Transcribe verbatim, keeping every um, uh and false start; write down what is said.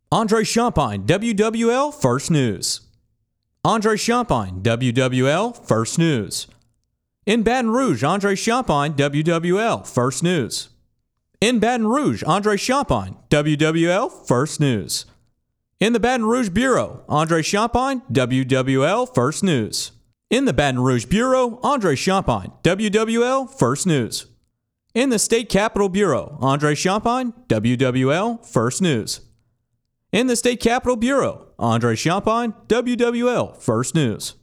Andre Champagne, W W L First News. Andre Champagne, W W L First News. In Baton Rouge, Andre Champagne, W W L First News. In Baton Rouge, Andre Champagne, W W L First News. In the Baton Rouge Bureau, Andre Champagne, W W L First News. In the Baton Rouge Bureau, Andre Champagne, W W L First News. In the State Capitol Bureau, Andre Champagne, W W L First News. In the State Capitol Bureau, Andre Champagne, W W L First News.